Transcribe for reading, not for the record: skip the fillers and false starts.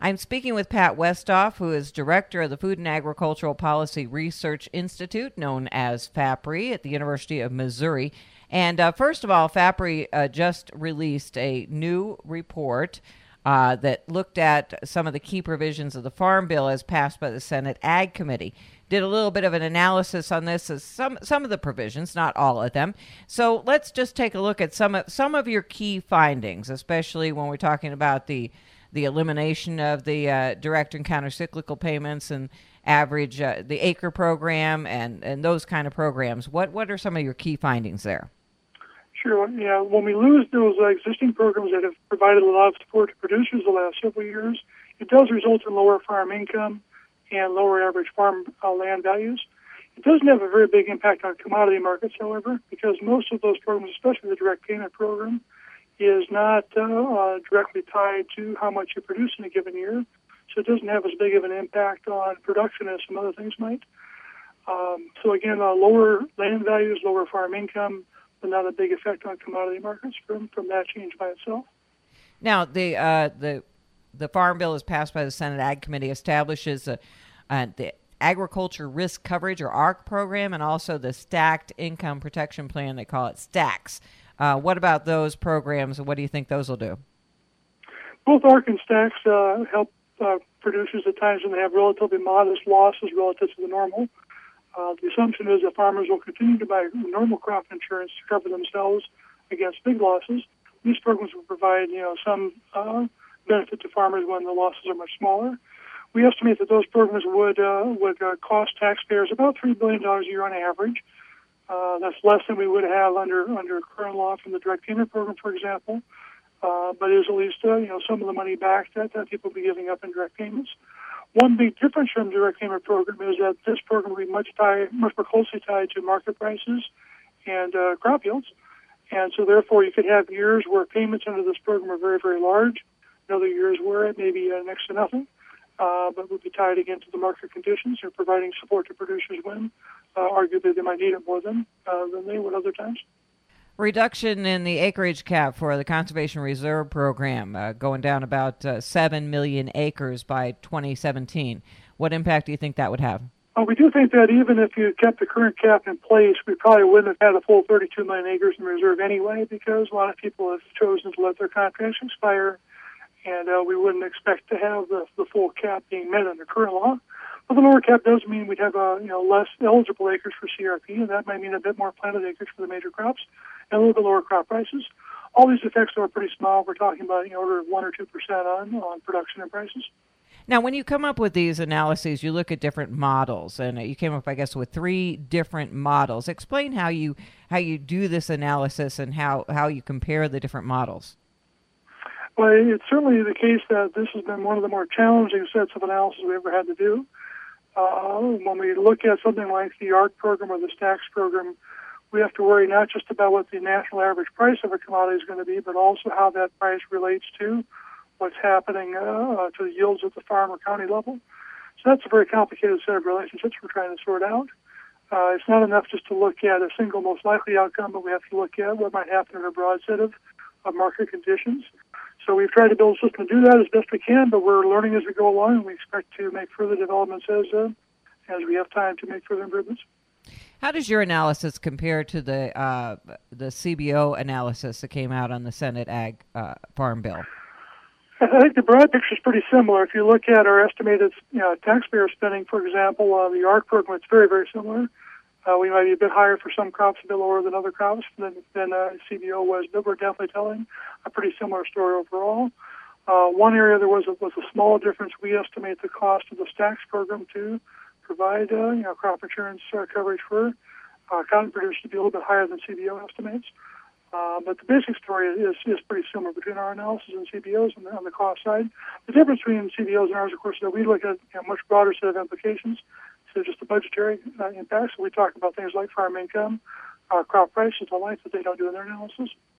I'm speaking with Pat Westoff, who is director of the Food and Agricultural Policy Research Institute, known as FAPRI, at the University of Missouri. And first of all, FAPRI just released a new report that looked at some of the key provisions of the Farm Bill as passed by the Senate Ag Committee. Did a little bit of an analysis on this, as some of the provisions, not all of them. So let's just take a look at some of your key findings, especially when we're talking about the elimination of the direct and countercyclical payments and average the acre program and those kind of programs. What are some of your key findings there? Sure. Yeah, when we lose those existing programs that have provided a lot of support to producers the last several years, it does result in lower farm income and lower average farm land values. It doesn't have a very big impact on commodity markets, however, because most of those programs, especially the direct payment program, is not directly tied to how much you produce in a given year. So it doesn't have as big of an impact on production as some other things might. So again, lower land values, lower farm income, but not a big effect on commodity markets from that change by itself. Now, the Farm Bill is passed by the Senate Ag Committee, establishes the Agriculture Risk Coverage, or ARC program, and also the Stacked Income Protection Plan. They call it STACS. What about those programs, and what do you think those will do? Both ARC and STACS help producers at times when they have relatively modest losses relative to the normal. The assumption is that farmers will continue to buy normal crop insurance to cover themselves against big losses. These programs will provide, some benefit to farmers when the losses are much smaller. We estimate that those programs would cost taxpayers about $3 billion a year on average. That's less than we would have under current law from the direct payment program, for example. But is at least some of the money back that people will be giving up in direct payments. One big difference from the direct payment program is that this program will be much more closely tied to market prices and crop yields. And so therefore you could have years where payments under this program are very, very large, and other years where it may be next to nothing, but would be tied again to the market conditions or providing support to producers when arguably they might need it more than they would other times. Reduction in the acreage cap for the Conservation Reserve Program, going down about 7 million acres by 2017. What impact do you think that would have? We do think that even if you kept the current cap in place, we probably wouldn't have had a full 32 million acres in reserve anyway, because a lot of people have chosen to let their contracts expire, and we wouldn't expect to have the full cap being met under current law. But the lower cap does mean we'd have less eligible acres for CRP, and that might mean a bit more planted acres for the major crops and a little bit lower crop prices. All these effects are pretty small. We're talking about order of 1 or 2% on production and prices. Now, when you come up with these analyses, you look at different models, and you came up, I guess, with 3 different models. Explain how you do this analysis and how you compare the different models. Well, it's certainly the case that this has been one of the more challenging sets of analysis we ever had to do. When we look at something like the ARC program or the STACS program, we have to worry not just about what the national average price of a commodity is going to be, but also how that price relates to what's happening to the yields at the farm or county level. So that's a very complicated set of relationships we're trying to sort out. It's not enough just to look at a single most likely outcome, but we have to look at what might happen in a broad set of market conditions. So we've tried to build a system to do that as best we can, but we're learning as we go along, and we expect to make further developments as we have time to make further improvements. How does your analysis compare to the CBO analysis that came out on the Senate Ag Farm Bill? I think the broad picture is pretty similar. If you look at our estimated taxpayer spending, for example, the ARC program, it's very, very similar. We might be a bit higher for some crops, a bit lower than other crops than CBO was, but we're definitely telling a pretty similar story overall. One area there was a small difference. We estimate the cost of the STACS program to provide crop insurance coverage for cotton producers to be a little bit higher than CBO estimates. But the basic story is pretty similar between our analysis and CBO's on the cost side. The difference between CBO's and ours, of course, is that we look at a much broader set of implications. So just the budgetary impacts. So we talk about things like farm income, crop prices, the like that they don't do in their analysis.